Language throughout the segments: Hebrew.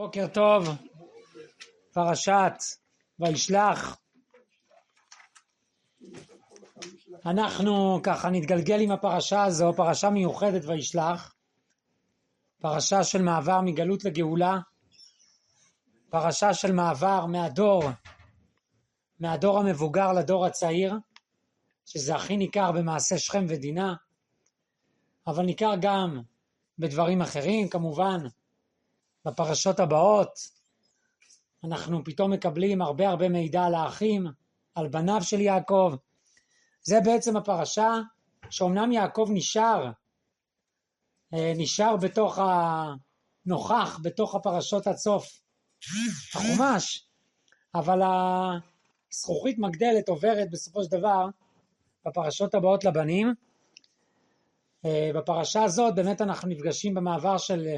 בוקר טוב, פרשת וישלח. אנחנו ככה נתגלגל עם הפרשה הזו, פרשה מיוחדת וישלח, פרשה של מעבר מגלות לגאולה, פרשה של מעבר מהדור המבוגר לדור הצעיר, שזה הכי ניכר במעשה שכם ודינה, אבל ניכר גם בדברים אחרים, כמובן. בפרשות הבאות אנחנו פתאום מקבלים הרבה מידע על האחים, על בניו של יעקב. זה בעצם הפרשה שאומנם יעקב נשאר נוכח בתוך הפרשות עד סוף החומש, אבל הזכוכית מגדלת עוברת בסופו של דבר בפרשות הבאות לבנים. בפרשה הזאת באמת אנחנו נפגשים במעבר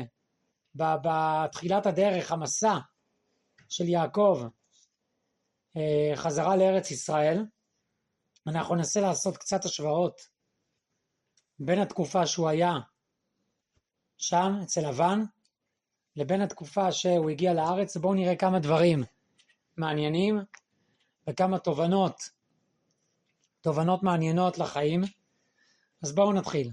בתחילת הדרך, המסע של יעקב חזרה לארץ ישראל. אנחנו ננסה לעשות קצת השוואות בין התקופה שהוא היה שם אצל לבן לבין התקופה שהוא הגיע לארץ. בואו נראה כמה דברים מעניינים וכמה תובנות מעניינות לחיים. אז בואו נתחיל.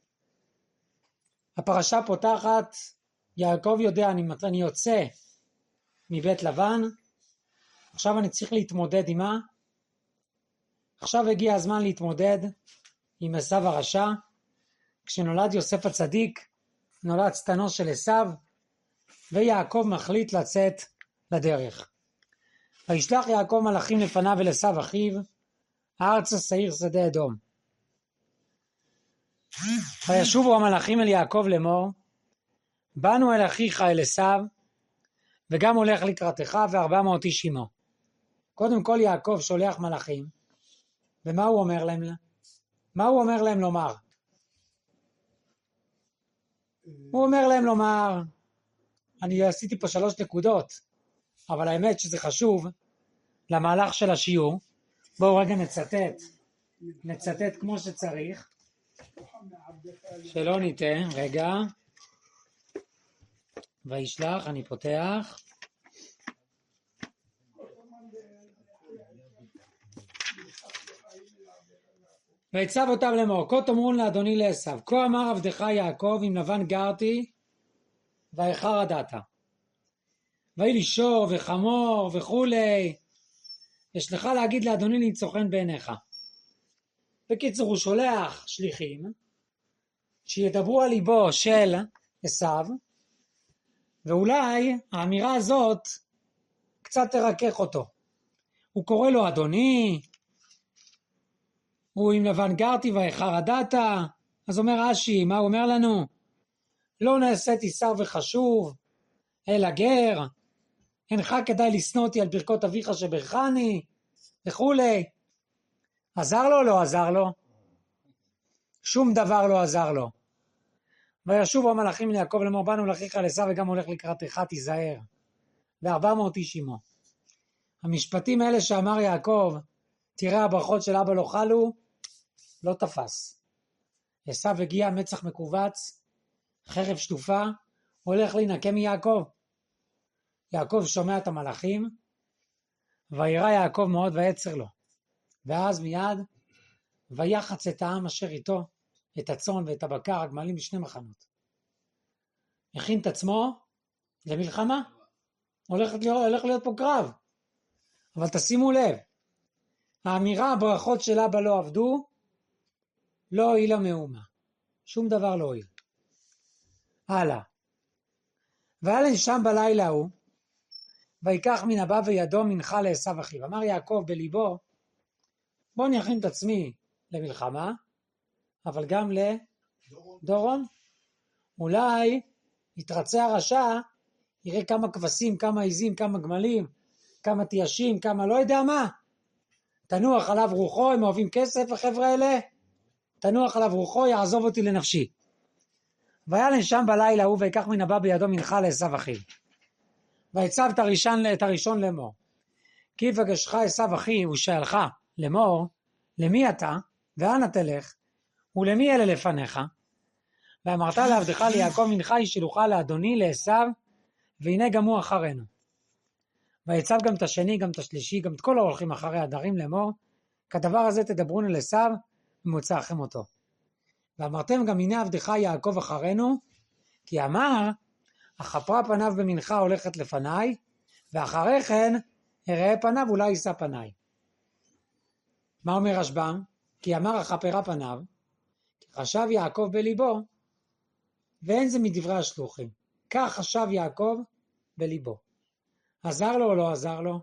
הפרשה פותחת, יעקב יודע, אני יוצא מבית לבן, עכשיו אני צריך להתמודד עם מה? עכשיו הגיע הזמן להתמודד עם עשיו הרשע. כשנולד יוסף הצדיק, נולד שטנו של עשיו, ויעקב מחליט לצאת לדרך. וישלח יעקב מלאכים לפניו אל עשיו אחיו, ארצה שעיר שדה אדום. וישובו המלאכים אל יעקב לאמור, באנו אל אחיך אל עשיו, וגם הולך לקראתך 400 איש עמו. קודם כל יעקב שולח מלאכים, ומה הוא אומר להם? מה הוא אומר להם לומר? הוא אומר להם לומר, אני עשיתי פה 3 נקודות, אבל האמת שזה חשוב למהלך של השיעור. בואו רגע נצטט כמו שצריך, שלא ניתן. רגע, וישלח, אני פותח. ויצב אותם לאמור, כה תאמרון לאדוני לעשיו, כה אמר עבדך יעקב, עם לבן גרתי ואיכר עדת. ויהי לי שור וחמור וכולי, יש לך להגיד לאדוני למצוא חן בעיניך. בקיצור, הוא שולח שליחים שידברו על ליבו של עשיו, ואולי האמירה הזאת קצת תרכך אותו. הוא קורא לו אדוני, הוא עם לבן גרתי ואיכר עדת. אז אומר רש"י, מה הוא אומר לנו? לא נעשיתי שר וחשוב אלא גר, אינך כדאי לשנוא אותי על ברכות אביך שברכני וכולי. עזר לו או לא עזר לו? שום דבר לא עזר לו. וישובו המלאכים ליעקב לאמור, באנו לאחיך אל עשיו וגם הולך לקראתך, תיזהר. ו400 איש עמו. המשפטים האלה שאמר יעקב, תראה הברכות של אבא לא חלו, לא תפס. עשיו הגיע מצח מקובץ, חרב שטופה, הולך להינקם מיעקב. יעקב שומע את המלאכים, וירא יעקב מאוד ויצר לו. ואז מיד ויחץ את העם אשר איתו, את הצאן ואת הבקר, הגמלים בשני מחנות. הכין את עצמו למלחמה. הולך להיות פה קרב. אבל תשימו לב, האמירה הברכות של אבא לא עבדו, לא הועילה מאומה. שום דבר לא הועיל. הלאה. והיה שם בלילה ההוא, ויקח מן הבא וידו מנחה לעשיו אחיו. אמר יעקב בליבו, בוא אני אכין את עצמי למלחמה, אבל גם לדורון. אולי יתרצה הרשע, יראה כמה כבשים, כמה עזים, כמה גמלים, כמה תיישים, כמה לא יודע מה. תנוח עליו רוחו, הם אוהבים כסף החבר'ה האלה, תנוח עליו רוחו, יעזוב אותי לנפשי. והיה שם בלילה הוא, ויקח מן הבא בידו מנחה לעשיו אחיו. ויצב את הראשון לאמור, כי יפגשך עשיו אחי ושאלך לאמור, למי אתה ואנה תלך ולמי אלה לפניך? ואמרת לעבדך ליעקב מנחה ישילוך לאדוני לעשיו, והנה גם הוא אחרינו. ויצב גם את השני, גם את השלישי, גם את כל ההולכים אחרי הדרים לאמור, כדבר הזה תדברון אל עשיו, ומוצא לכם אותו. ואמרתם גם הנה עבדך יעקב אחרינו, כי אמר, אכפרה פניו במנחה הולכת לפניי, ואחרי כן אראה פניו אולי יישא פניי. מה אומר רשב"ם? כי אמר אכפרה פניו, כי חשב יעקב בליבו, ואין זה מדברי השלוחים. כך חשב יעקב בליבו. עזר לו או לא עזר לו?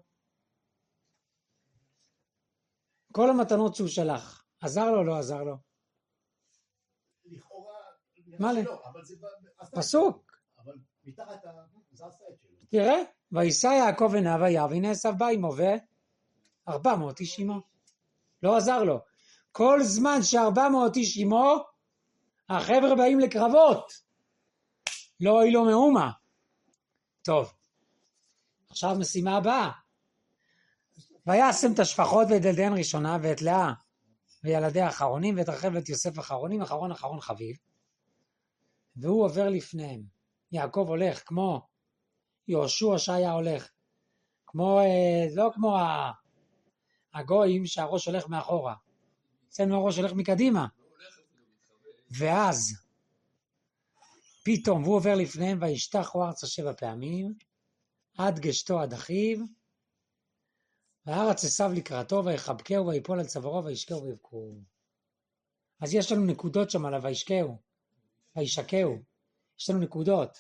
כל המתנות שהוא שלח, עזר לו או לא עזר לו? לכאורה, מה לי? אבל זה פסוק. אבל מתחת זה עשה את שלו. תראה, וישא יעקב עיניו וירא, והנה עשיו בא עמו ו400 איש עמו. לא עזר לו. כל זמן ש400 איש עמו, החבר'ה באים לקרבות. לא הועיל לו מאומה. טוב. עכשיו משימה הבאה. וישם את השפחות ואת ילדיהן ראשונה ואת לאה וילדיה אחרונים ואת רחל ואת יוסף אחרונים, אחרון חביב. והוא עובר לפניהם. יעקב הולך כמו יהושע שהיה הולך. כמו, לא כמו הגויים שהראש הולך מאחורה. אצלנו הראש הולך מקדימה. ואז פתאום הוא עובר לפניהם וישתחו ארצה 7 פעמים עד גשתו עד אחיו והארץ עשיו לקראתו ויחבקהו ויפול על צווארו וישקהו ויבכו. אז יש לנו נקודות שם עליו וישקהו וישקהו. יש לנו נקודות.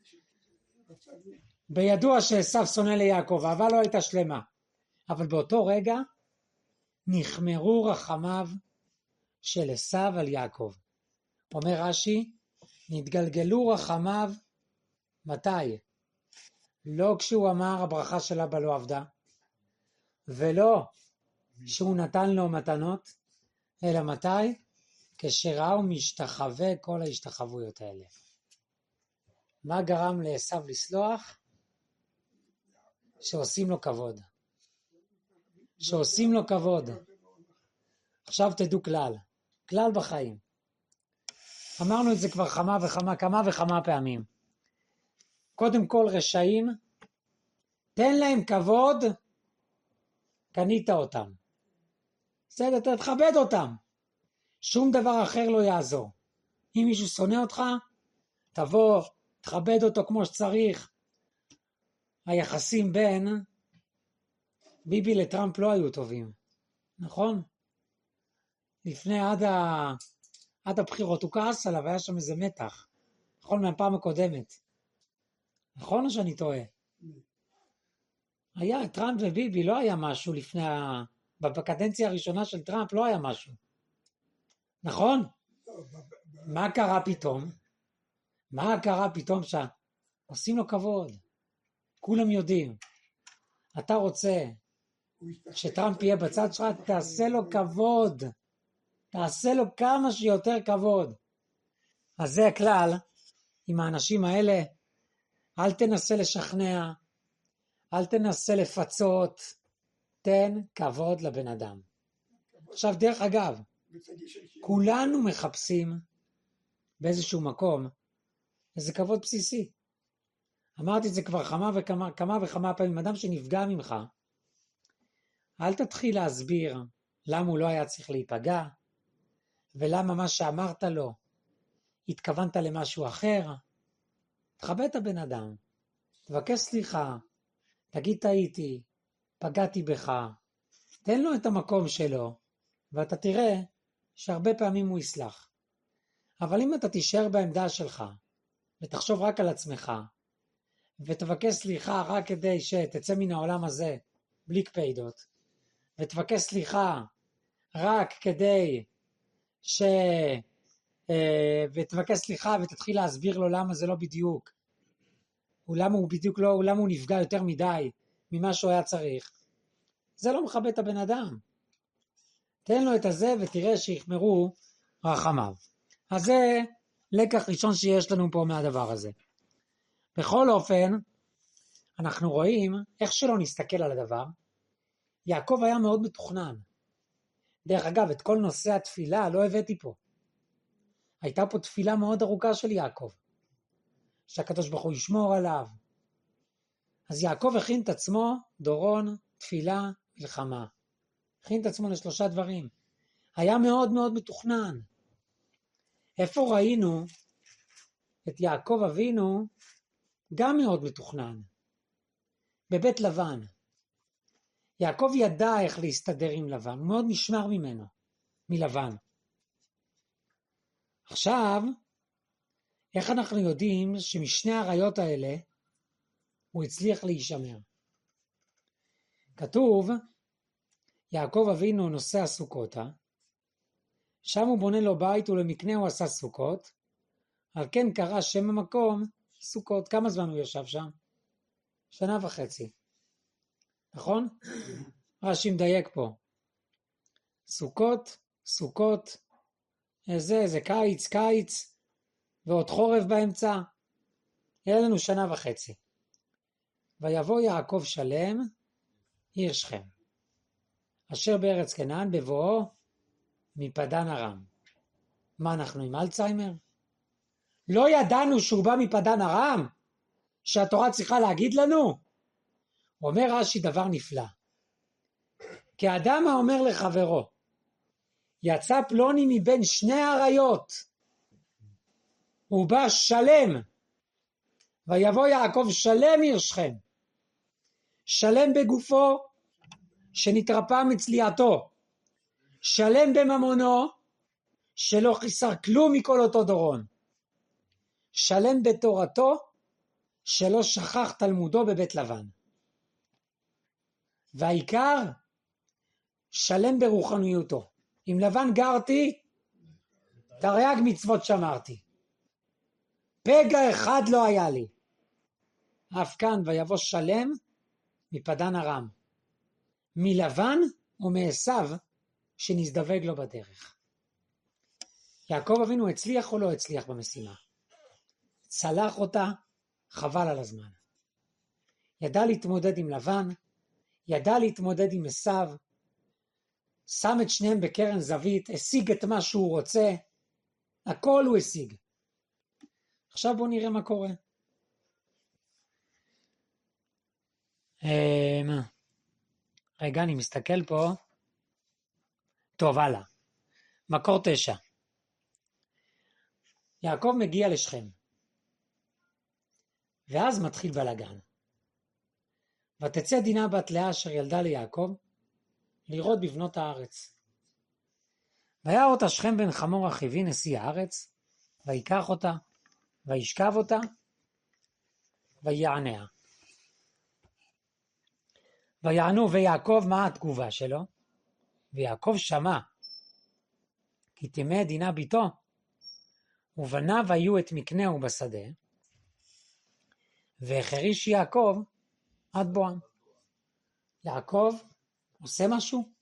בידוע שעשיו שונא ליעקב, אבל לא הייתה שלמה. אבל באותו רגע נחמרו רחמיו של עשיו על יעקב. אומר רש"י, נתגלגלו רחמיו מתי? לא כשהוא אמר הברכה של אבא לא עבדה, ולא שהוא נתן לו מתנות, אלא מתי? כשראו משתחווה כל ההשתחוויות האלה. מה גרם לעשיו לסלוח? שעושים לו כבוד. שעושים לו כבוד. עכשיו תדעו כלל בחיים. אמרנו את זה כבר כמה וכמה פעמים. קודם כל רשעים, תן להם כבוד, קנית אותם. בסדר, תכבד אותם. שום דבר אחר לא יעזור. אם מישהו שונא אותך, תבוא, תכבד אותו כמו שצריך. היחסים בין ביבי לטראמפ לא היו טובים. נכון? לפני עד הבחירות הוא כעס עליו, היה שם איזה מתח. נכון, מהפעם הקודמת. נכון או שאני טועה? היה טראמפ וביבי, לא היה משהו לפני בקדנציה הראשונה של טראמפ לא היה משהו. נכון? מה קרה פתאום? מה קרה פתאום שעושים לו כבוד? כולם יודעים. אתה רוצה שטראמפ יהיה בצד שלך, תעשה לו כבוד. תעשה לו כמה שיותר כבוד. אז זה הכלל, עם האנשים האלה, אל תנסה לשכנע, אל תנסה לפצות, תן כבוד לבן אדם. עכשיו דרך אגב, כולנו מחפשים באיזשהו מקום איזה כבוד בסיסי. אמרתי את זה כבר כמה וכמה פעמים, אדם שנפגע ממך, אל תתחיל להסביר למה הוא לא היה צריך להיפגע, ולמה מה שאמרת לו, התכוונת למשהו אחר. תכבד את הבן אדם, תבקש סליחה, תגיד טעיתי, פגעתי בך, תן לו את המקום שלו, ואתה תראה שהרבה פעמים הוא יסלח. אבל אם אתה תישאר בעמדה שלך, ותחשוב רק על עצמך, ותבקש סליחה רק כדי שתצא מן העולם הזה בלי קפידות, ותבקש סליחה רק כדי ותבקש סליחה ותתחיל להסביר לו למה זה לא בדיוק, למה הוא נפגע יותר מדי ממה שהוא היה צריך, זה לא מכבד את הבן אדם. תן לו את הזה ותראה שיחמרו רחמיו. אז זה לקח ראשון שיש לנו פה מהדבר הזה. בכל אופן, אנחנו רואים איך שלא נסתכל על הדבר, יעקב היה מאוד מתוכנן. דרך אגב, את כל נושא התפילה לא הבאתי פה. הייתה פה תפילה מאוד ארוכה של יעקב, שהקדוש ברוך הוא ישמור עליו, אז יעקב הכין את עצמו, דורון, תפילה, מלחמה. הכין את עצמו לשלושה דברים. היה מאוד מאוד מתוכנן. איפה ראינו את יעקב אבינו גם מאוד מתוכנן? בבית לבן. יעקב ידע איך להסתדר עם לבן, הוא מאוד נשמר ממנו, מלבן. עכשיו, איך אנחנו יודעים שמשני העריות האלה הוא הצליח להישמר? כתוב, יעקב אבינו נוסע סוכותה, שם הוא בונה לו בית ולמקנה הוא עשה סוכות, על כן קרא שם המקום סוכות. כמה זמן הוא ישב שם? 1.5 שנה. נכון? רש"י מדייק פה. סוכות, סוכות, זה קיץ, קיץ, ועוד חורף באמצע. יהיה לנו 1.5 שנה. ויבוא יעקב שלם, עיר שכם, אשר בארץ כנען בבואו מפדן ארם. מה, אנחנו עם אלצהיימר? לא ידענו שהוא בא מפדן ארם? שהתורה צריכה להגיד לנו? אומר רש"י דבר נפלא. כאדם האומר לחברו, יצא פלוני מבין שני עריות, הוא בא שלם, ויבוא יעקב שלם עיר שכם, שלם בגופו שנתרפא מצליעתו, שלם בממונו שלא חיסר כלום מכל אותו דורון, שלם בתורתו שלא שכח תלמודו בבית לבן, והעיקר שלם ברוחניותו. עם לבן גרתי, תרי"ג מצוות שמרתי, פגע אחד לא היה לי. אף כאן ויבוא שלם מפדן ארם, מלבן ומעשיו שנזדווג לו בדרך. יעקב אבינו הצליח או לא הצליח במשימה? צלח אותה, חבל על הזמן. ידע להתמודד עם לבן, ידע להתמודד עם עשיו, שם את שניהם בקרן זווית, השיג את מה שהוא רוצה, הכל הוא השיג. עכשיו בואו נראה מה קורה. רגע, אני מסתכל פה. טוב, הלאה. מקור 9. יעקב מגיע לשכם. ואז מתחיל בלגן. ותצא דינה בת לאה אשר ילדה ליעקב, לראות בבנות הארץ. והיה אותה שכם בן חמור אחיו נשיא הארץ, ויקח אותה, וישכב אותה, ויעניה. ויענו ויעקב, מה התגובה שלו? ויעקב שמע, כי תימא דינה ביתו, ובניו היו את מקנהו בשדה, והחריש יעקב עד בואם. יעקב עושה משהו?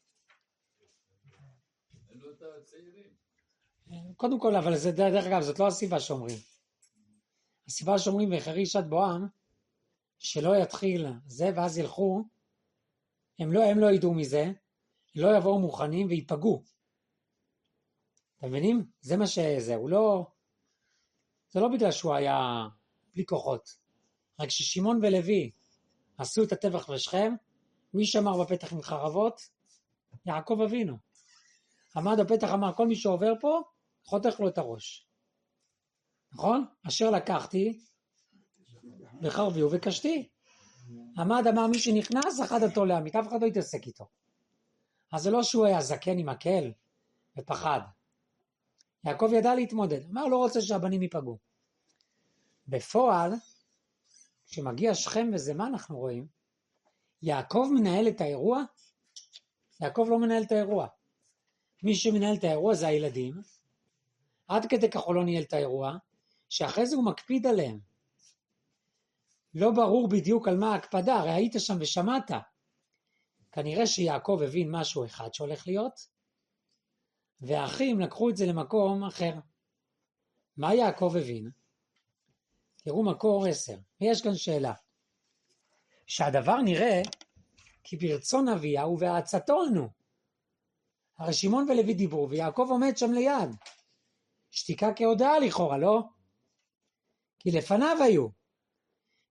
קודם כל, אבל זה דרך אגב, זאת לא הסיבה שאומרים. הסיבה שאומרים והחריש עד בואם, שלא יתחיל זה ואז ילכו, הם לא ידעו מזה, לא יבואו מוכנים ויפגעו. אתם מבינים? זה מה שזה, זה לא בגלל שהוא היה בלי כוחות. רק ששמעון ולוי עשו את הטבח בשכם, מי שמר בפתח עם חרבות? יעקב אבינו. עמד בפתח, אמר, כל מי שעובר פה, חותך לו את הראש. נכון? אשר לקחתי, בחרבי ובקשתי. עמד, אמר, מי שנכנס, אחד אותו להמית, אף אחד לא יתעסק איתו. אז זה לא שהוא היה זקן עם מקל ופחד. יעקב ידע להתמודד, אמר, לא רוצה שהבנים ייפגעו. בפועל, כשמגיע שכם וזה, מה אנחנו רואים? יעקב מנהל את האירוע? יעקב לא מנהל את האירוע. מי שמנהל את האירוע זה הילדים. עד כדי כך הוא לא ניהל את האירוע, שאחרי זה הוא מקפיד עליהם. לא ברור בדיוק על מה ההקפדה, הרי היית שם ושמעת. כנראה שיעקב הבין משהו אחד שהולך להיות, והאחים לקחו את זה למקום אחר. מה יעקב הבין? תראו מקור 10, ויש כאן שאלה. שהדבר נראה כי ברצון אביה ובעצתו אנו. הרי שמעון ולוי דיברו, ויעקב עומד שם ליד. שתיקה כהודעה לכאורה, לא? כי לפניו היו.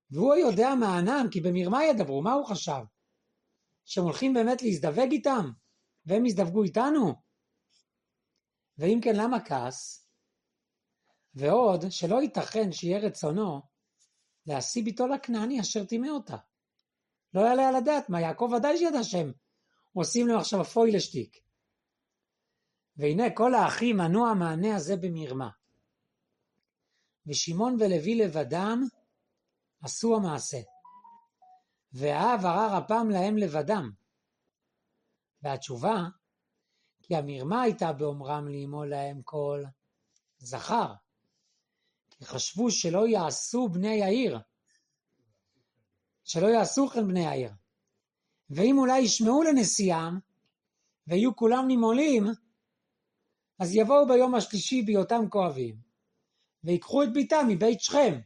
והוא יודע מענם, כי במרמה ידברו. מה הוא חשב? שהם הולכים באמת להזדווג איתם, והם יזדווגו איתנו? ואם כן, למה כעס? ועוד, שלא ייתכן שיהיה רצונו להשיא ביתו לכנעני אשר טימא אותה. לא יעלה על הדעת, מה יעקב ודאי שידע שהם עושים להם עכשיו פוילשטיק. והנה כל האחים ענו המענה הזה במרמה. ושמעון ולוי לבדם עשו המעשה. והאב ערר הפעם להם לבדם. והתשובה, כי המרמה הייתה באומרם לאמו להם כל זכר. כי חשבו שלא יעשו בני העיר. שלא יעשו כן בני העיר. ואם אולי ישמעו לנשיאם, ויהיו כולם נימולים, אז יבואו ביום השלישי בהיותם כואבים, ויקחו את ביתם מבית שכם.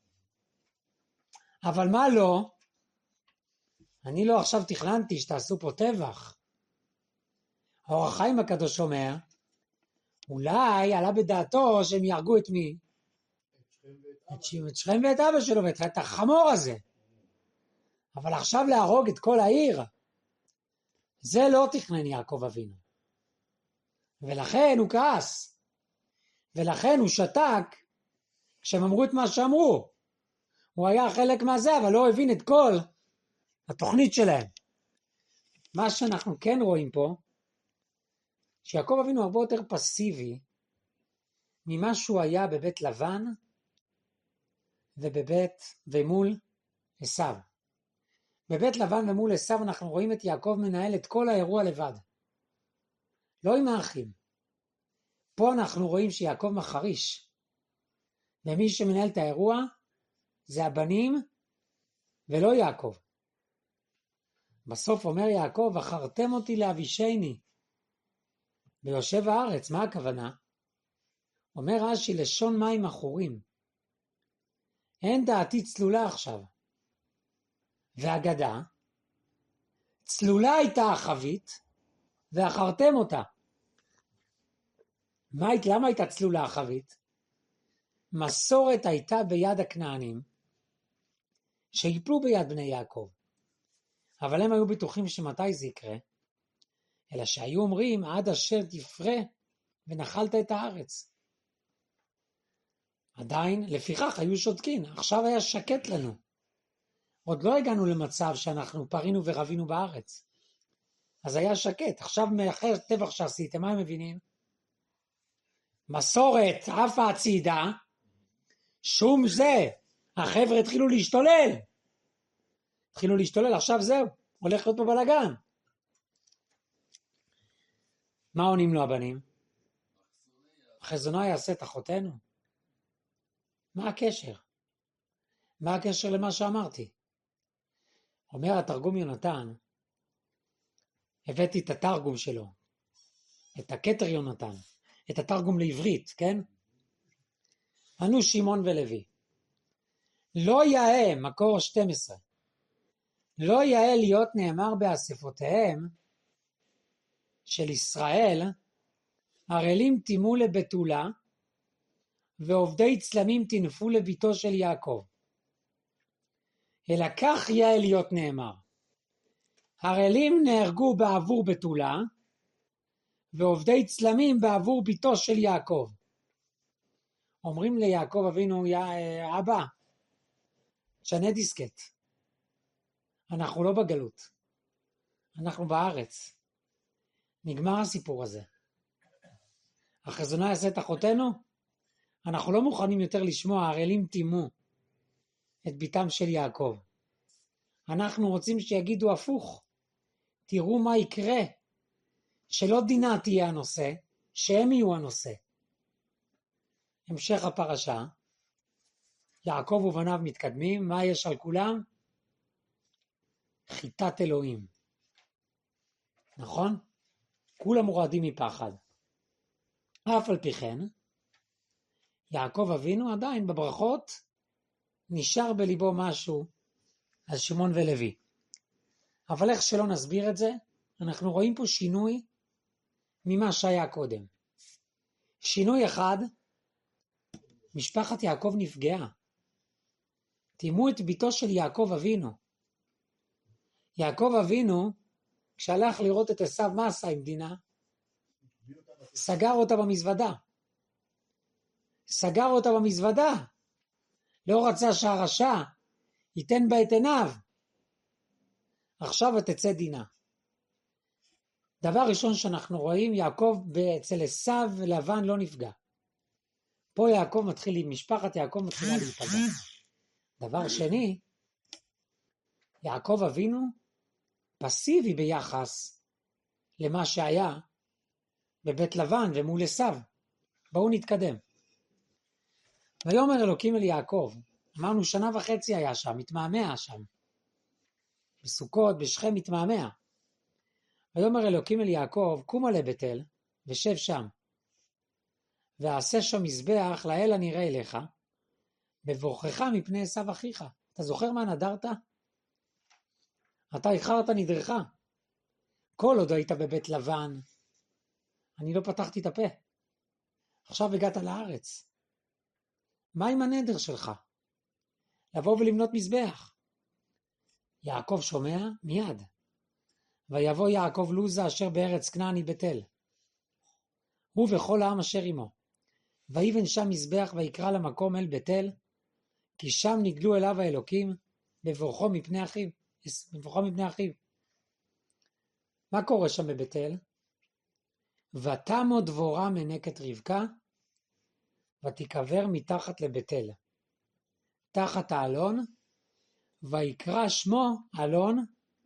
אבל מה לא? אני לא עכשיו תכננתי שתעשו פה טבח. אור החיים הקדוש אומר, אולי עלה בדעתו שהם יהרגו את מי? את שכם ואת אבא שלו, ואת החמור הזה. אבל עכשיו להרוג את כל העיר, זה לא תכנן יעקב אבינו. ולכן הוא כעס. ולכן הוא שתק כשהם אמרו את מה שאמרו. הוא היה חלק מהזה, אבל לא הבין את כל התוכנית שלהם. מה שאנחנו כן רואים פה, שיעקב אבינו הרבה יותר פסיבי ממה שהוא היה בבית לבן ומול עשיו. בבית לבן ומול עשיו אנחנו רואים את יעקב מנהל את כל האירוע לבד. לא עם האחים. פה אנחנו רואים שיעקב מחריש. ומי שמנהל את האירוע זה הבנים ולא יעקב. בסוף אומר יעקב, אחרתם אותי לאבישני ביושב הארץ. מה הכוונה? אומר רש"י, לשון מים עכורים. אין דעתי צלולה עכשיו. והגדה, צלולה הייתה החבית, ואחרתם אותה. למה הייתה צלולה החבית? מסורת הייתה ביד הכנענים, שיפלו ביד בני יעקב. אבל הם היו בטוחים שמתי זה יקרה, אלא שהיו אומרים, עד אשר תפרה ונחלת את הארץ. עדיין, לפיכך היו שותקים, עכשיו היה שקט לנו. עוד לא הגענו למצב שאנחנו פרינו ורבינו בארץ. אז היה שקט. עכשיו מאחר טבח שעשיתם, מה הם מבינים? מסורת, עפה הצידה, שום זה. החבר'ה התחילו להשתולל. עכשיו זהו, הולך להיות פה בלגן. מה עונים לו הבנים? חזונו יעשה את אחותינו. מה הקשר? מה הקשר למה שאמרתי? אומר התרגום יונתן, הבאתי את התרגום שלו, את הכתר יונתן, את התרגום לעברית, כן? ענו שמעון ולוי, לא יאה, מקור 12, לא יאה להיות נאמר באספותיהם של ישראל, ערלים טימו לבתולה, ועובדי צלמים תנפו לביתו של יעקב. אלא כך יאה להיות נאמר. ערלים נהרגו בעבור בתולה, ועובדי צלמים בעבור ביתו של יעקב. אומרים ליעקב אבינו, אבא, שנה דיסקט. אנחנו לא בגלות. אנחנו בארץ. נגמר הסיפור הזה. החזונה יעשה את אחותינו? אנחנו לא מוכנים יותר לשמוע, הערלים טימו את ביתם של יעקב. אנחנו רוצים שיגידו הפוך. תראו מה יקרה. שלא דינה תהיה הנושא, שהם יהיו הנושא. המשך הפרשה. יעקב ובניו מתקדמים. מה יש על כולם? חיטת אלוהים. נכון? כולם מורדים מפחד. אף על פי כן, יעקב אבינו עדיין בברכות נשאר בליבו משהו על שמעון ולוי. אבל איך שלא נסביר את זה, אנחנו רואים פה שינוי ממה שהיה קודם. שינוי אחד, משפחת יעקב נפגעה. תימו את ביתו של יעקב אבינו. יעקב אבינו, כשהלך לראות את עשיו, מה עשה עם דינה? סגר אותה במזוודה. סגר אותה במזוודה. לא רצה שהרשע ייתן בה את עיניו. עכשיו תצא דינה. דבר ראשון שאנחנו רואים, יעקב אצל עשיו ולבן לא נפגע. פה יעקב מתחיל, משפחת יעקב מתחילה להיפגע. דבר שני, יעקב אבינו פסיבי ביחס למה שהיה בבית לבן ומול עשיו. בואו נתקדם. ויאמר אלוקים אל יעקב, אמרנו 1.5 שנה היה שם, מתמהמה שם. בסוכות, בשכם מתמהמה. ויאמר אלוקים אל יעקב, קום עלה בית אל, ושב שם. ועשה שם מזבח לאל הנראה אליך, בבורכך מפני עשיו אחיך. אתה זוכר מה נדרת? אתה איחרת נדרך. כל עוד היית בבית לבן, אני לא פתחתי את הפה. עכשיו הגעת לארץ. מה עם הנדר שלך? לבוא ולמנות מזבח. יעקב שומע מיד. ויבוא יעקב לוזה אשר בארץ כנעני בית אל. הוא וכל העם אשר עמו. ויבן שם מזבח ויקרא למקום אל בית אל, כי שם נגלו אליו האלוקים בבורכו מפני אחיו. בבורכו מפני אחיו. מה קורה שם בבית אל? ותמו דבורה מנקת רבקה, ותיקבר מתחת לבית אל, תחת האלון, ויקרא שמו אלון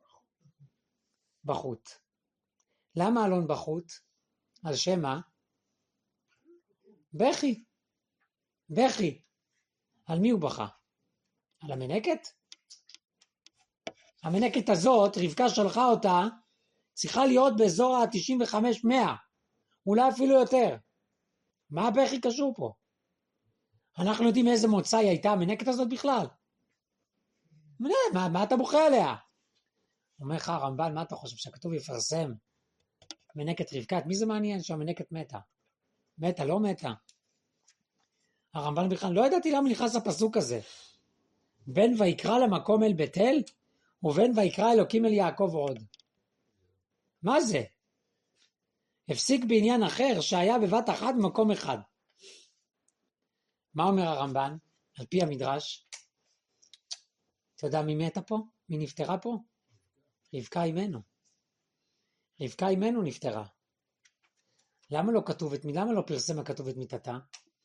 בחוט. למה אלון בחוט? על שם מה? בכי. בכי. על מי הוא בכה? על המנקת? המנקת הזאת, רבקה שלחה אותה, צריכה להיות באזור ה-95-100, אולי אפילו יותר. מה הבכי קשור פה? אנחנו יודעים איזה מוצא היא הייתה המנקת הזאת בכלל. מה אתה בוכה עליה? אומר לך הרמב"ן, מה אתה חושב שהכתוב יפרסם? מנקת רבקה, מי זה מעניין שהמנקת מתה? מתה, לא מתה. הרמב"ן בכלל, לא ידעתי למה נכנס הפסוק הזה. בין ויקרא למקום אל בית אל, ובין ויקרא אלוקים אל יעקב עוד. מה זה? הפסיק בעניין אחר שהיה בבת אחת במקום אחד. מה אומר הרמב"ן? על פי המדרש. אתה יודע מי מתה פה? מי נפטרה פה? רבקה אימנו. רבקה אימנו נפטרה. למה לא פרסם הכתוב את מיתתה?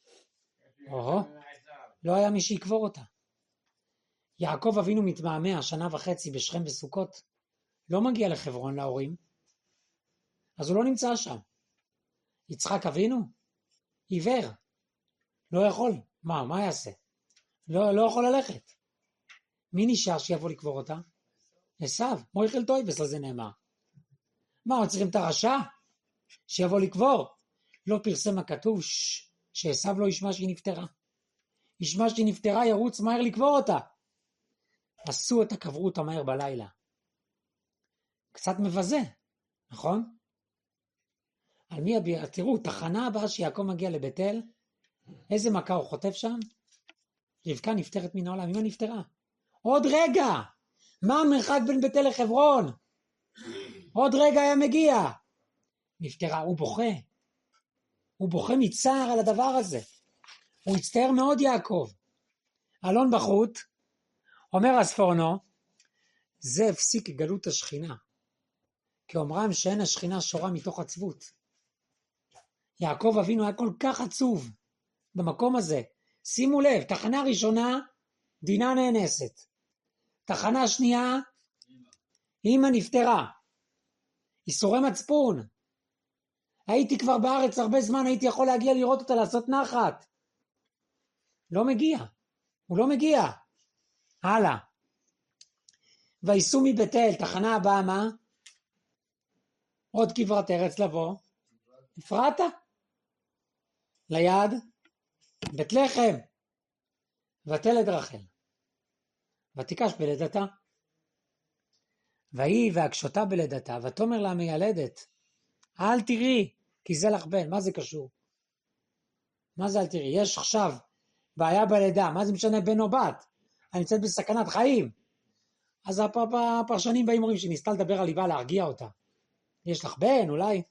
לא היה מי שיקבור אותה. יעקב אבינו מתמהמה 1.5 שנה בשכם וסוכות. לא מגיע לחברון להורים. אז הוא לא נמצא שם. יצחק אבינו? עיוור. לא יכול. מה יעשה? לא יכול ללכת. מי נשאר שיבוא לקבור אותה? עשיו. מויכל טויבס על זה נאמר. מה, עוצרים את הרשע? שיבוא לקבור. לא פרסם הכתוב שעשיו לא ישמע שהיא נפטרה. ישמע שהיא נפטרה, ירוץ מהר לקבור אותה. עשו אותה, קברו אותה מהר בלילה. קצת מבזה, נכון? על מי אביר? תראו, תחנה הבאה שיעקב מגיע לבית אל, איזה מכה הוא חוטף שם? רבקה נפטרת מן העולם. אמא נפטרה. עוד רגע! מה המרחק בין בית אל לחברון? עוד רגע היה מגיע. נפטרה, הוא בוכה. הוא בוכה מצער על הדבר הזה. הוא הצטער מאוד יעקב. אלון בחוט, אומר הספורנו, זה הפסיק גלות השכינה. כי אומרם שאין השכינה שורה מתוך עצבות. יעקב אבינו היה כל כך עצוב במקום הזה. שימו לב, תחנה ראשונה, דינה נאנסת. תחנה שנייה, אמא נפטרה. איסורי מצפון. הייתי כבר בארץ הרבה זמן, הייתי יכול להגיע לראות אותה, לעשות נחת. לא מגיע. הוא לא מגיע. הלאה. ויסעו מבית אל, תחנה הבאה מה? עוד כברת ארץ לבוא. אפרתה. ליד. בית לחם. ותלד רחל. ותיקש בלידתה. והיא והקשותה בלידתה, ותאמר לה מיילדת, אל תראי, כי זה לך בן. מה זה קשור? מה זה אל תראי? יש עכשיו בעיה בלידה, מה זה משנה בן או בת? אני נמצאת בסכנת חיים. אז הפרשנים באים אומרים שניסתה לדבר על ליבה להרגיע אותה. יש לך בן, אולי?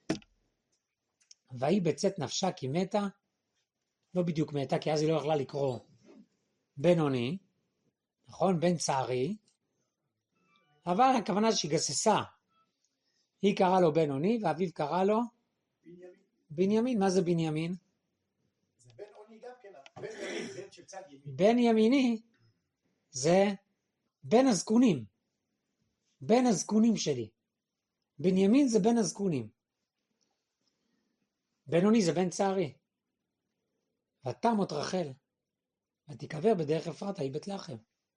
והיא בצאת נפשה כי מתה, לא בדיוק מתה, כי אז היא לא יכלה לקרוא בינוני, נכון? בן צערי, אבל הכוונה שהיא גססה. היא קראה לו בינוני, ואביו קרא לו בנימין. מה זה בנימין? זה בן עוני גם כן, בן ימין, בן של צד ימין. בן ימיני זה בן הזקונים. בן הזקונים שלי. בנימין זה בן הזקונים. בינוני זה בן צערי. ותמות רחל, ותיקבר בדרך אפרתה היא בית לחם.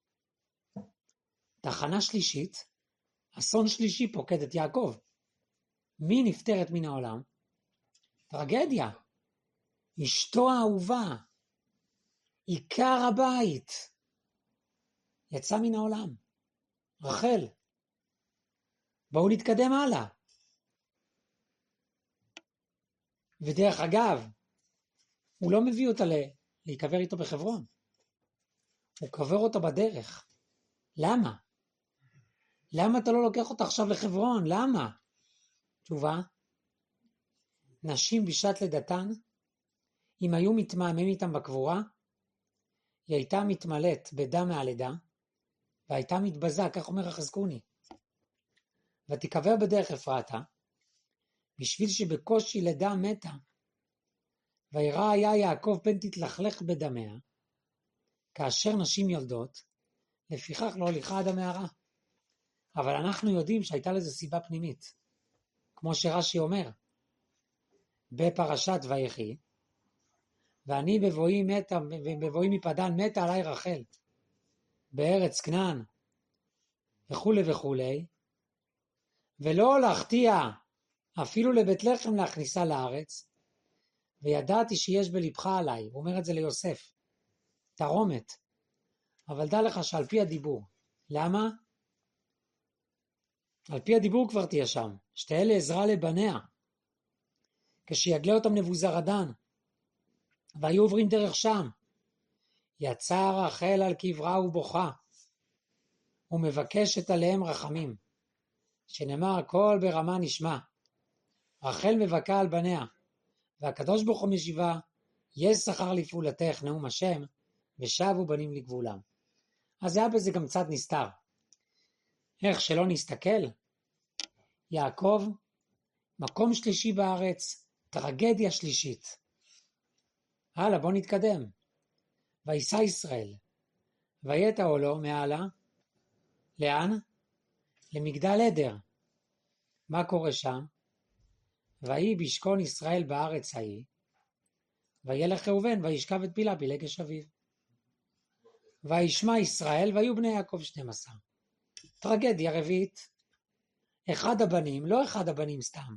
תחנה שלישית, אסון שלישי פוקד את יעקב. מי נפטרת מן העולם? טרגדיה. אשתו האהובה, עיקר הבית, יצא מן העולם. רחל. בואו נתקדם הלאה. ודרך אגב, הוא לא מביא אותה להיקבר איתו בחברון. הוא קבר אותה בדרך. למה? למה אתה לא לוקח אותה עכשיו לחברון? למה? תשובה, נשים בשעת לידתן, אם היו מתמהממים איתם בקבורה, היא הייתה מתמלאת בדם מהלידה, והייתה מתבזה, כך אומר החזקוני. ותיקבר בדרך אפרתה, בשביל שבקושי לידה מתה, וירא היה יעקב פן תתלכלך בדמיה, כאשר נשים יולדות, לפיכך לא הוליכה עד המערה. אבל אנחנו יודעים שהייתה לזה סיבה פנימית, כמו שרש"י אומר, בפרשת ויחי, ואני בבואי מפדן מתה עליי רחל, בארץ כנען, וכולי וכולי, ולא הולכתיה אפילו לבית לחם להכניסה לארץ, וידעתי שיש בלבך עליי, הוא אומר את זה ליוסף, תרומת, אבל דע לך שעל פי הדיבור, למה? על פי הדיבור כבר תהיה שם, שתהיה לעזרה לבניה, כשיגלה אותם נבוזרדן, והיו עוברים דרך שם, יצא רחל על קברה ובוכה, ומבקשת עליהם רחמים, שנאמר הכל ברמה נשמע, רחל מבכה על בניה, והקדוש ברוך הוא משיבה, יש שכר לפעולתך נאום השם, ושבו בנים לגבולם. אז היה בזה גם צד נסתר. איך שלא נסתכל, יעקב, מקום שלישי בארץ, טרגדיה שלישית. הלאה, בוא נתקדם. ויסע ישראל, ויתע עולו מעלה, לאן? למגדל עדר. מה קורה שם? ויהי בשכון ישראל בארץ ההיא, וילך ראובן וישכב את בלהה פילגש אביו. וישמע ישראל והיו בני יעקב 12. טרגדיה רביעית. אחד הבנים, לא אחד הבנים סתם.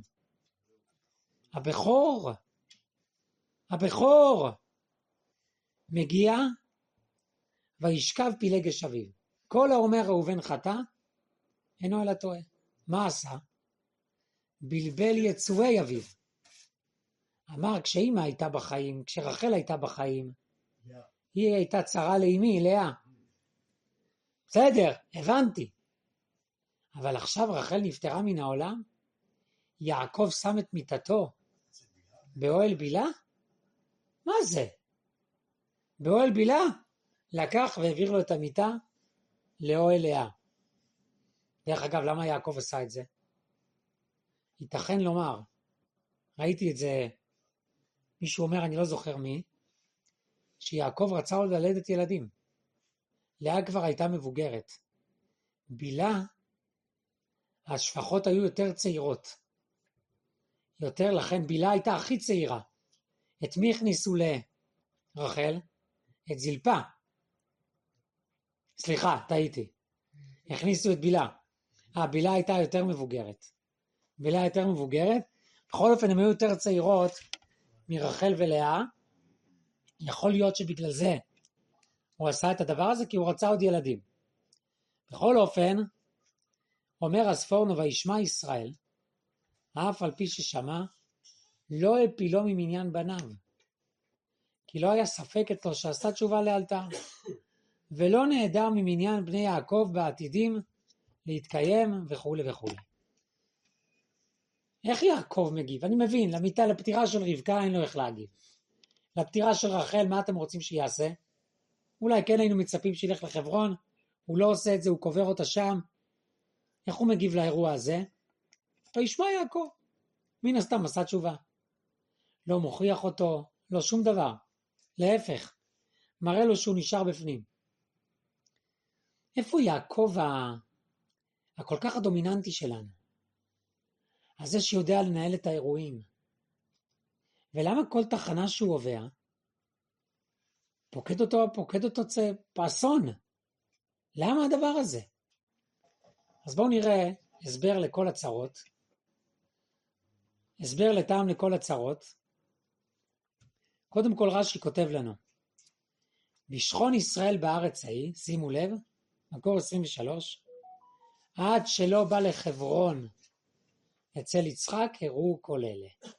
הבכור מגיע וישכב פילגש אביו. כל האומר ראובן חטא, אינו אלא טועה. מה עשה? בלבל יצואי אביו. אמר כשאמא הייתה בחיים, כשרחל הייתה בחיים, היא הייתה צרה לאמי, לאה. בסדר, הבנתי. אבל עכשיו רחל נפטרה מן העולם, יעקב שם את מיטתו באוהל בילה? מה זה? באוהל בילה? לקח והעביר לו את המיטה לאוהל לאה. דרך אגב, למה יעקב עשה את זה? ייתכן לומר, ראיתי את זה, מישהו אומר, אני לא זוכר מי, שיעקב רצה עוד ללדת ילדים. לאה כבר הייתה מבוגרת. בילה, השפחות היו יותר צעירות. יותר לכן בילה הייתה הכי צעירה. את מי הכניסו לרחל? את זלפה. סליחה, טעיתי. הכניסו את בילה. בילה הייתה יותר מבוגרת. בילה יותר מבוגרת. בכל אופן הן היו יותר צעירות מרחל ולאה. יכול להיות שבגלל זה הוא עשה את הדבר הזה, כי הוא רצה עוד ילדים. בכל אופן, אומר הספורנו וישמע ישראל, אף על פי ששמע, לא הפילו ממניין בניו. כי לא היה ספק אצלו שעשה תשובה לאלתר. ולא נעדר ממניין בני יעקב בעתידים להתקיים וכו' וכו'. איך יעקב מגיב? אני מבין, לפטירה של רבקה אין לו איך להגיב. לפטירה של רחל, מה אתם רוצים שיעשה? אולי כן היינו מצפים שילך לחברון, הוא לא עושה את זה, הוא קובר אותה שם. איך הוא מגיב לאירוע הזה? וישמע יעקב. מן הסתם עשה תשובה. לא מוכיח אותו, לא שום דבר. להפך, מראה לו שהוא נשאר בפנים. איפה יעקב הכל כך הדומיננטי שלנו? הזה שיודע לנהל את האירועים. ולמה כל תחנה שהוא עובר, פוקד אותו פרסון? למה הדבר הזה? אז בואו נראה הסבר לכל הצרות. הסבר לטעם לכל הצרות. קודם כל רש"י כותב לנו, בשכון ישראל בארץ ההיא, שימו לב, מקור 23, עד שלא בא לחברון אצל יצחק הראו כל אלה.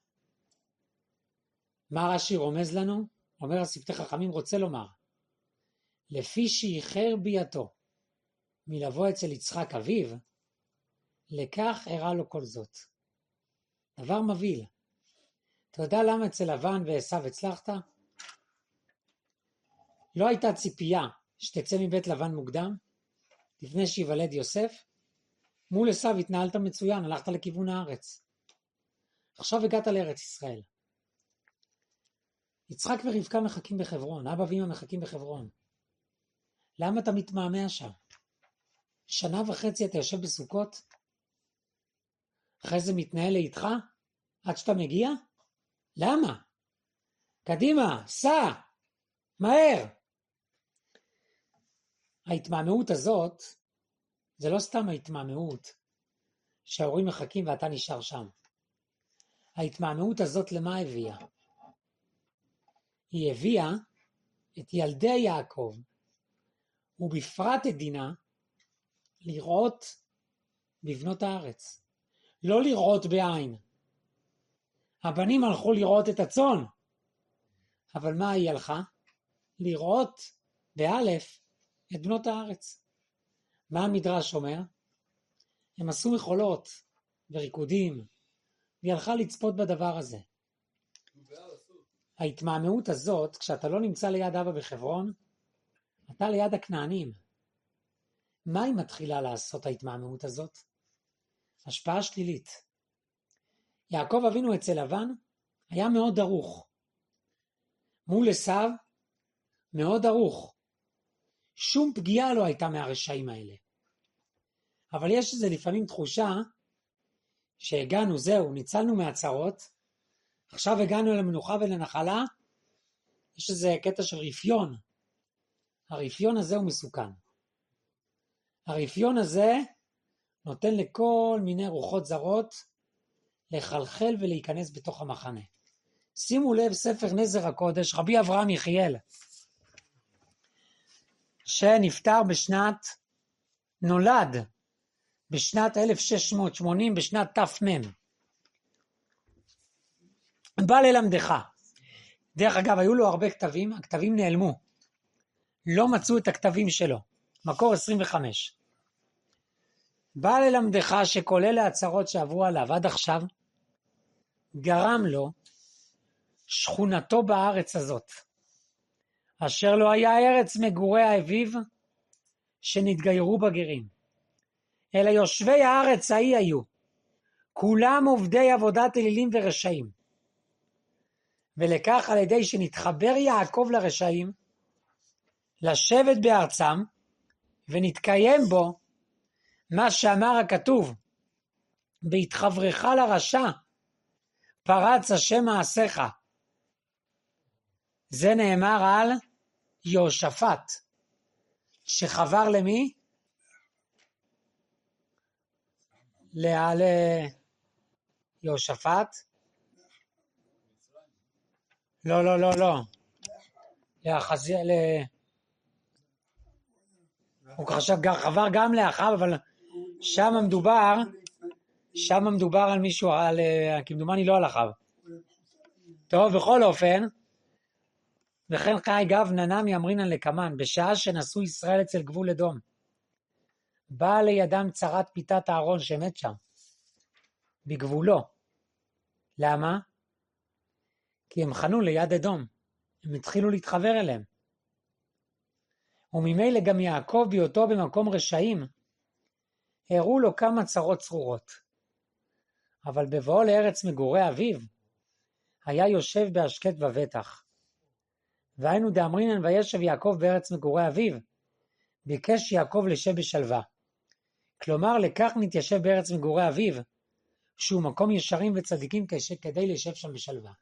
מה רש"י רומז לנו? אומר השפתי חכמים רוצה לומר, לפי שאיחר ביאתו מלבוא אצל יצחק אביו, לכך הראה לו כל זאת. דבר מבהיל. אתה יודע למה אצל לבן ועשיו הצלחת? לא הייתה ציפייה שתצא מבית לבן מוקדם, לפני שיוולד יוסף? מול עשיו התנהלת מצוין, הלכת לכיוון הארץ. עכשיו הגעת לארץ ישראל. יצחק ורבקה מחכים בחברון, אבא ואמא מחכים בחברון. למה אתה מתמהמה שם? 1.5 שנה אתה יושב בסוכות? אחרי זה מתנהל לאיתך? עד שאתה מגיע? למה? קדימה, סע, מהר. ההתמהמהות הזאת, זה לא סתם ההתמהמהות שההורים מחכים ואתה נשאר שם. ההתמהמהות הזאת למה הביאה? היא הביאה את ילדי יעקב, ובפרט את דינה, לראות בבנות הארץ. לא לראות בעין. הבנים הלכו לראות את הצאן, אבל מה היא הלכה? לראות באלף את בנות הארץ. מה המדרש אומר? הם עשו מחולות וריקודים, והיא הלכה לצפות בדבר הזה. ההתמהמהות הזאת, כשאתה לא נמצא ליד אבא בחברון, אתה ליד הכנענים. מה היא מתחילה לעשות ההתמהמהות הזאת? השפעה שלילית. יעקב אבינו אצל לבן היה מאוד דרוך. מול עשיו מאוד דרוך. שום פגיעה לא הייתה מהרשעים האלה. אבל יש איזה לפעמים תחושה שהגענו, זהו, ניצלנו מהצרות, עכשיו הגענו למנוחה ולנחלה, יש איזה קטע של רפיון. הרפיון הזה הוא מסוכן. הרפיון הזה נותן לכל מיני רוחות זרות לחלחל ולהיכנס בתוך המחנה. שימו לב ספר נזר הקודש, רבי אברהם יחיאל, שנפטר נולד בשנת 1680, בשנת ת"מ. בא ללמדך. דרך אגב, היו לו הרבה כתבים, הכתבים נעלמו. לא מצאו את הכתבים שלו. מקור 25. בא ללמדך שכל אלה הצרות שעברו עליו עד עכשיו, גרם לו שכונתו בארץ הזאת, אשר לא היה ארץ מגורי האביב שנתגיירו בגרים, אלא יושבי הארץ ההיא היו, כולם עובדי עבודת אלילים ורשעים. ולכך על ידי שנתחבר יעקב לרשעים, לשבת בארצם, ונתקיים בו מה שאמר הכתוב, בהתחברך לרשע, פרץ השם מעשיך. זה נאמר על יהושפט, שחבר למי? יהושפט? לא. הוא חבר גם לאחיו, אבל שם מדובר על מישהו, כמדומני לא על אחיו. טוב, בכל וכן חי גב ננמי אמרינן לקמן, בשעה שנסעו ישראל אצל גבול אדום. באה לידם צרת פיתת אהרון שמת שם, בגבולו. למה? כי הם חנו ליד אדום, הם התחילו להתחבר אליהם. וממילא גם יעקב בהיותו במקום רשעים, הראו לו כמה צרות צרורות. אבל בבואו לארץ מגורי אביו, היה יושב בהשקט ובטח. והיינו דאמרינן וישב יעקב בארץ מגורי אביו, ביקש יעקב לשב בשלווה. כלומר, לכך נתיישב בארץ מגורי אביו, שהוא מקום ישרים וצדיקים כדי לשב שם בשלווה.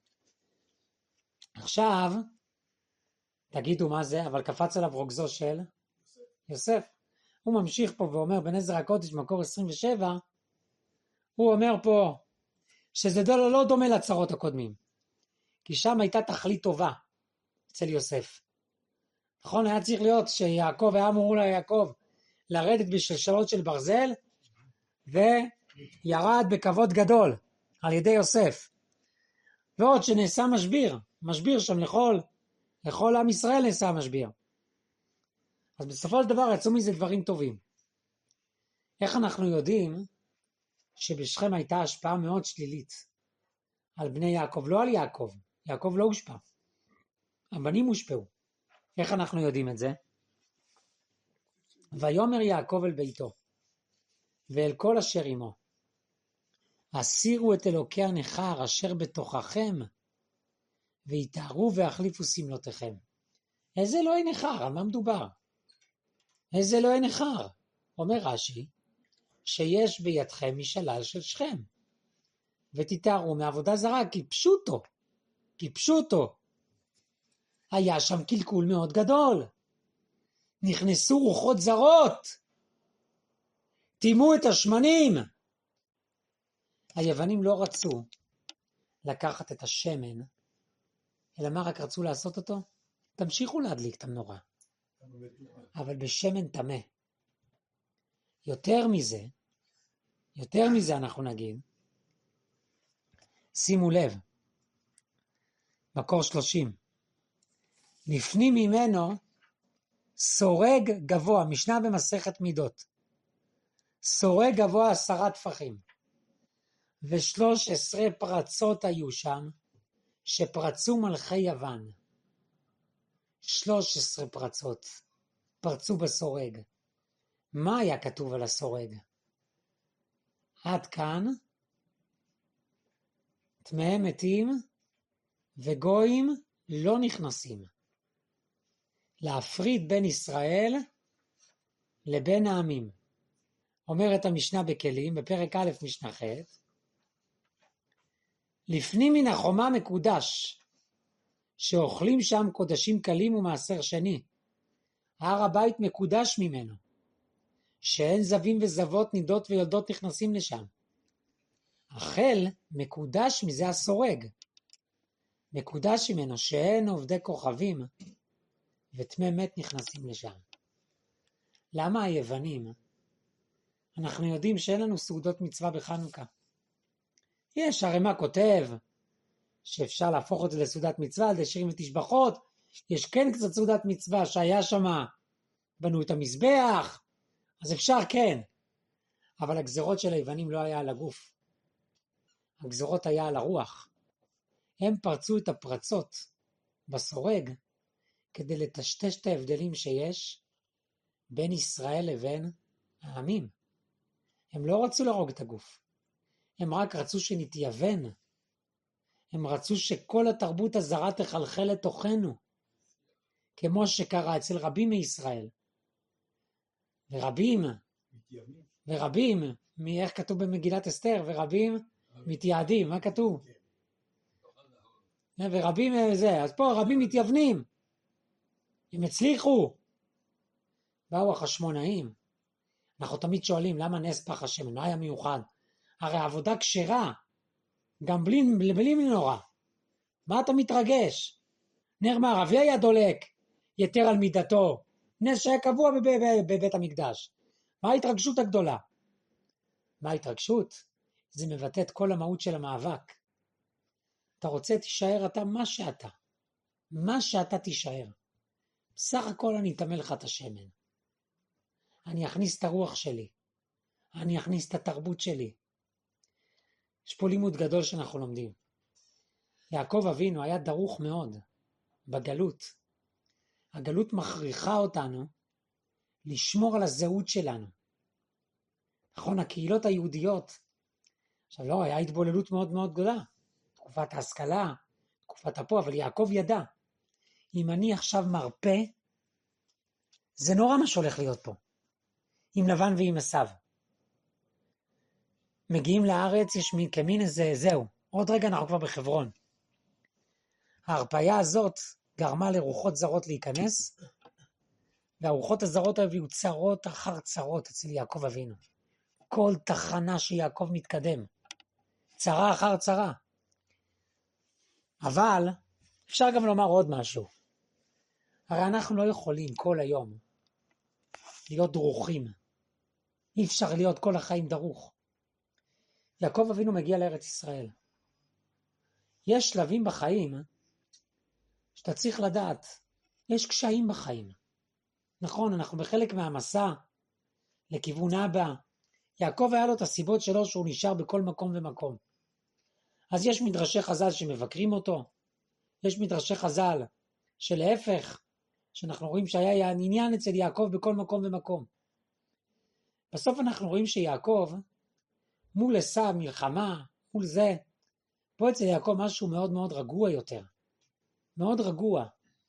עכשיו, תגידו מה זה, אבל קפץ עליו רוגזו של יוסף. הוא ממשיך פה ואומר בנזר הקודש מקור 27, הוא אומר פה שזה לא דומה לצרות הקודמים, כי שם הייתה תכלית טובה אצל יוסף. נכון, היה צריך להיות שיעקב היה אמור ליעקב לרדת בשלשלות של ברזל, וירד בכבוד גדול על ידי יוסף. ועוד שנעשה משביר שם לכל עם ישראל נעשה משביר. אז בסופו של דבר יצאו מזה דברים טובים. איך אנחנו יודעים שבשכם הייתה השפעה מאוד שלילית על בני יעקב, לא על יעקב. יעקב לא הושפע. הבנים הושפעו. איך אנחנו יודעים את זה? ויאמר יעקב אל ביתו, ואל כל אשר עמו, הסירו את אלוקי הנכר אשר בתוככם, ויתארו והחליפו סמלותיכם. איזה אלוהי נכר? על מה מדובר? איזה אלוהי נכר? אומר רש"י, שיש בידכם משלל של שכם, ותתארו מעבודה זרה, כי פשוטו. היה שם קלקול מאוד גדול. נכנסו רוחות זרות. טימו את השמנים. היוונים לא רצו לקחת את השמן, אלא מה רק רצו לעשות אותו? תמשיכו להדליק את המנורה. אבל בשמן טמא. יותר מזה אנחנו נגיד, שימו לב, מקור 30, לפנים ממנו סורג גבוה, משנה במסכת מידות, סורג גבוה 10 טפחים, ו13 פרצות היו שם, שפרצו מלכי יוון. 13 פרצות פרצו בסורג. מה היה כתוב על הסורג? עד כאן, טמאי מתים וגויים לא נכנסים. להפריד בין ישראל לבין העמים. אומרת המשנה בכלים, בפרק א' משנה ח', לפנים מן החומה מקודש, שאוכלים שם קודשים קלים ומעשר שני. הר הבית מקודש ממנו, שאין זבים וזבות, נידות ויולדות נכנסים לשם. החל מקודש מזה הסורג, מקודש ממנו שאין עובדי כוכבים וטמא מת נכנסים לשם. למה היוונים? אנחנו יודעים שאין לנו סעודות מצווה בחנוכה. יש הרי מה כותב שאפשר להפוך את זה לסעודת מצווה על ידי שירים ותשבחות. יש כן קצת סעודת מצווה שהיה שם, בנו את המזבח, אז אפשר כן. אבל הגזרות של היוונים לא היה על הגוף. הגזרות היה על הרוח. הם פרצו את הפרצות בסורג כדי לטשטש את ההבדלים שיש בין ישראל לבין העמים. הם לא רצו להרוג את הגוף. הם רק רצו שנתייוון. הם רצו שכל התרבות הזרה תחלחל לתוכנו, כמו שקרה אצל רבים מישראל. ורבים, איך כתוב במגילת אסתר, ורבים מתייעדים, מה כתוב? ורבים זה, אז פה רבים מתייוונים. הם הצליחו. באו החשמונאים. אנחנו תמיד שואלים, למה נס פח השמן? לא היה מיוחד. הרי עבודה כשרה, גם בלי מנורה. מה אתה מתרגש? נר מערבי היה דולק, יתר על מידתו. נס שהיה קבוע בבית המקדש. מה ההתרגשות הגדולה? מה ההתרגשות? זה מבטא את כל המהות של המאבק. אתה רוצה, תישאר אתה מה שאתה. מה שאתה תישאר. בסך הכל אני אטמא לך את השמן. אני אכניס את הרוח שלי. אני אכניס את התרבות שלי. יש פה לימוד גדול שאנחנו לומדים. יעקב אבינו היה דרוך מאוד בגלות. הגלות מכריחה אותנו לשמור על הזהות שלנו. נכון, הקהילות היהודיות, עכשיו לא, היה התבוללות מאוד מאוד גדולה. תקופת ההשכלה, תקופת הפה, אבל יעקב ידע. אם אני עכשיו מרפא, זה נורא מה שהולך להיות פה. עם לבן ועם עשיו. מגיעים לארץ, יש כמין איזה, זהו. עוד רגע אנחנו כבר בחברון. ההרפאיה הזאת גרמה לרוחות זרות להיכנס, והרוחות הזרות הביאו צרות אחר צרות אצל יעקב אבינו. כל תחנה שיעקב מתקדם. צרה אחר צרה. אבל אפשר גם לומר עוד משהו. הרי אנחנו לא יכולים כל היום להיות דרוכים. אי אפשר להיות כל החיים דרוך. יעקב אבינו מגיע לארץ ישראל. יש שלבים בחיים שאתה צריך לדעת. יש קשיים בחיים. נכון, אנחנו בחלק מהמסע לכיוון אבא. יעקב היה לו את הסיבות שלו שהוא נשאר בכל מקום ומקום. אז יש מדרשי חז"ל שמבקרים אותו. יש מדרשי חז"ל שלהפך, שאנחנו רואים שהיה עניין אצל יעקב בכל מקום ומקום. בסוף אנחנו רואים שיעקב, מול עשיו מלחמה, מול זה, פה אצל יעקב משהו מאוד מאוד רגוע יותר. מאוד רגוע.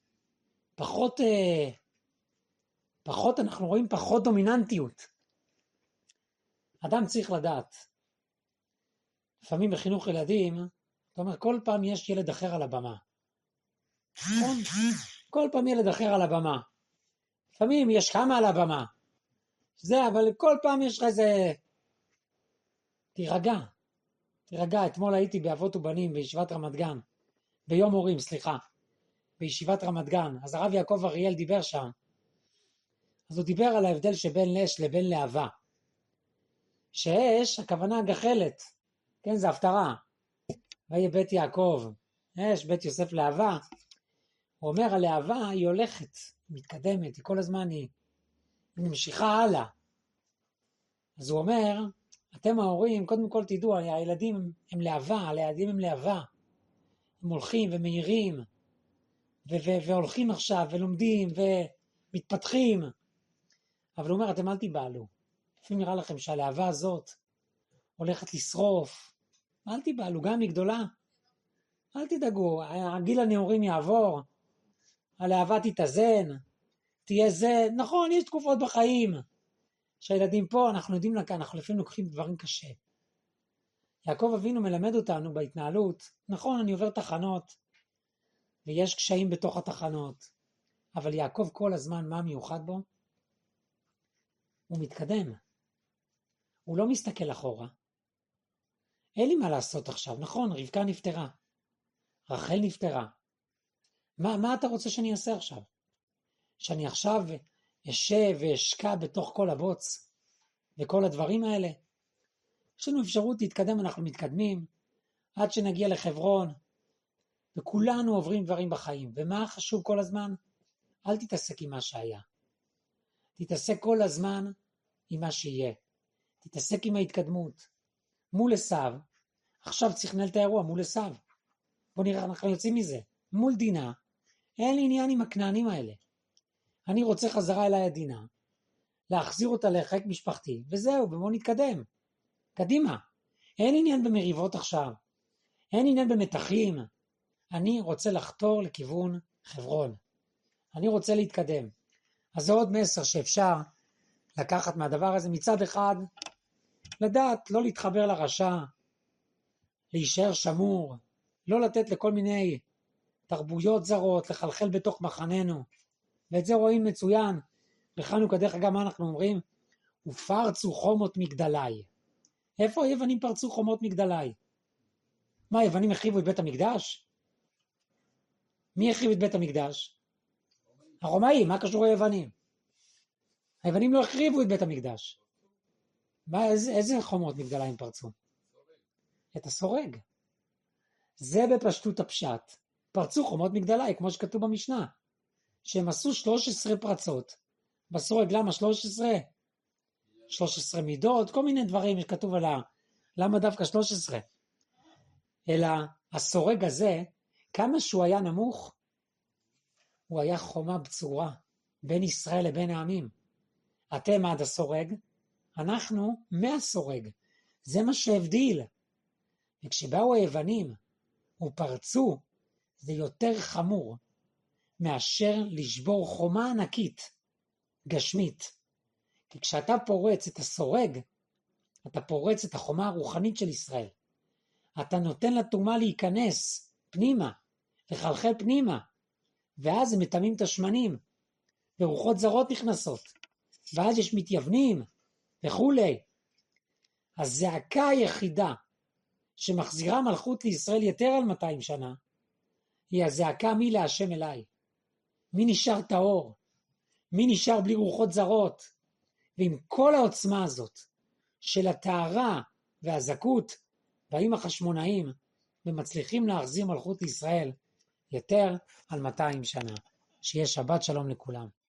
פחות אנחנו רואים פחות דומיננטיות. אדם צריך לדעת. לפעמים בחינוך ילדים, אתה אומר, כל פעם יש ילד אחר על הבמה. נכון? כל פעם ילד אחר על הבמה. לפעמים יש כמה על הבמה. זה, אבל כל פעם יש לך איזה... תירגע. אתמול הייתי באבות ובנים בישיבת רמת גן. ביום הורים, סליחה. בישיבת רמת גן. אז הרב יעקב אריאל דיבר שם. אז הוא דיבר על ההבדל שבין אש לבין להבה. שאש, הכוונה הגחלת. כן, זה הפטרה. ויהיה בית יעקב. אש, בית יוסף להבה. הוא אומר, הלהבה היא הולכת, היא מתקדמת, היא כל הזמן היא ממשיכה הלאה. אז הוא אומר, אתם ההורים, קודם כל תדעו, הילדים הם להבה, הילדים הם להבה. הם הולכים ומאירים, והולכים עכשיו, ולומדים, ומתפתחים. אבל הוא אומר, אתם אל תיבהלו. לפעמים נראה לכם שהלהבה הזאת הולכת לשרוף. אל תיבהלו, גם היא גדולה. אל תדאגו, הגיל הנעורים יעבור, הלהבה תתאזן, תהיה זה. נכון, יש תקופות בחיים. שהילדים פה, אנחנו יודעים אנחנו לפעמים לוקחים דברים קשה. יעקב אבינו מלמד אותנו בהתנהלות, נכון, אני עובר תחנות, ויש קשיים בתוך התחנות, אבל יעקב כל הזמן, מה מיוחד בו? הוא מתקדם. הוא לא מסתכל אחורה. אין לי מה לעשות עכשיו, נכון, רבקה נפטרה, רחל נפטרה. מה אתה רוצה שאני אעשה עכשיו? שאני עכשיו אשב ואשקע בתוך כל הבוץ וכל הדברים האלה? יש לנו אפשרות להתקדם, אנחנו מתקדמים עד שנגיע לחברון, וכולנו עוברים דברים בחיים. ומה חשוב כל הזמן? אל תתעסק עם מה שהיה. תתעסק כל הזמן עם מה שיהיה. תתעסק עם ההתקדמות. מול עשיו, עכשיו צריך לנהל את האירוע מול עשיו. בוא נראה, אנחנו יוצאים מזה. מול דינה, אין לי עניין עם הכנענים האלה. אני רוצה חזרה אליי הדינה, להחזיר אותה לחיק משפחתי, וזהו, ובוא נתקדם. קדימה. אין עניין במריבות עכשיו. אין עניין במתחים. אני רוצה לחתור לכיוון חברון. אני רוצה להתקדם. אז זה עוד מסר שאפשר לקחת מהדבר הזה. מצד אחד, לדעת, לא להתחבר לרשע, להישאר שמור, לא לתת לכל מיני תרבויות זרות, לחלחל בתוך מחננו. ואת זה רואים מצוין. בחנוכה, דרך אגב, מה אנחנו אומרים? ופרצו חומות מגדלי. איפה היוונים פרצו חומות מגדלי? מה, היוונים החריבו את בית המקדש? מי החריב את בית המקדש? הרומאים. מה קשור היוונים? היוונים לא החריבו את בית המקדש. איזה חומות מגדליים פרצו? את הסורג. זה בפשטות הפשט. פרצו חומות מגדלי, כמו שכתוב במשנה, שהם עשו 13 פרצות. בסורג למה 13? 13 מידות, כל מיני דברים שכתוב על למה דווקא 13? אלא הסורג הזה, כמה שהוא היה נמוך, הוא היה חומה בצורה בין ישראל לבין העמים. אתם עד הסורג, אנחנו מהסורג. זה מה שהבדיל. וכשבאו היוונים ופרצו, זה יותר חמור מאשר לשבור חומה ענקית, גשמית. כי כשאתה פורץ את הסורג, אתה פורץ את החומה הרוחנית של ישראל. אתה נותן לטומאה להיכנס פנימה, לחלחל פנימה, ואז הם מטמאים את השמנים, ורוחות זרות נכנסות, ואז יש מתייוונים וכולי. הזעקה היחידה שמחזירה מלכות לישראל יותר על 200 שנה, היא הזעקה מי להשם אליי. מי נשאר טהור? מי נשאר בלי רוחות זרות? ועם כל העוצמה הזאת של הטהרה והזכות, באים החשמונאים ומצליחים להחזיר מלכות לישראל יותר על 200 שנה. שיהיה שבת שלום לכולם.